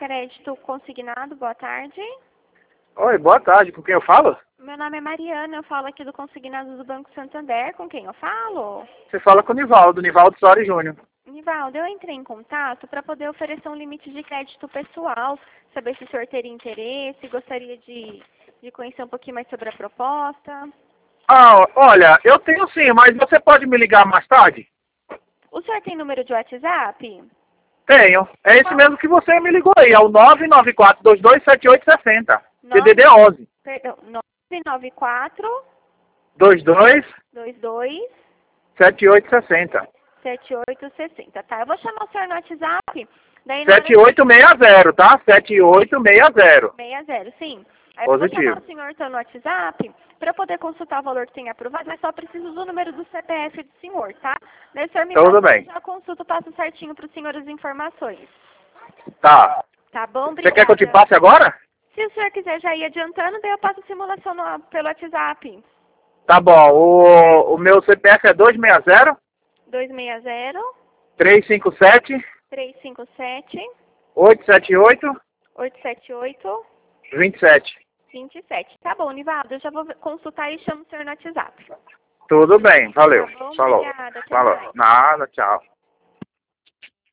crédito consignado, boa tarde. Oi, boa tarde, com quem eu falo? Meu nome é Mariana, eu falo aqui do consignado do Banco Santander, com quem eu falo? Você fala com o Nivaldo Soares Júnior. Nivaldo, eu entrei em contato para poder oferecer um limite de crédito pessoal, saber se o senhor teria interesse, gostaria de conhecer um pouquinho mais sobre a proposta. Ah, olha, eu tenho sim, mas você pode me ligar mais tarde? O senhor tem número de WhatsApp? Tenho. É esse mesmo que você me ligou aí, é o 994227860. CDD 11. Perdão, 994 22 22 7860. 7860, tá? Eu vou chamar o senhor no WhatsApp, daí na hora 7860, tá? 7860. 60, sim. Aí eu vou Positivo. chamar o senhor então no WhatsApp para poder consultar o valor que tem aprovado, mas só preciso do número do CPF do senhor, tá? Daí o senhor me Tudo passa, bem. já consulto, passo certinho para o senhor as informações. Tá. Tá bom? Você Obrigada. quer que eu te passe agora? Se o senhor quiser já ir adiantando, daí eu passo a simulação pelo WhatsApp. Tá bom. O meu CPF é 260 260 357 357 878 878 27. 27. Tá bom, Nivaldo, eu já vou consultar e chamo o senhor no WhatsApp. Tudo bem, valeu. Tá bom? Falou. Obrigada, até Falou. mais. Nada, tchau.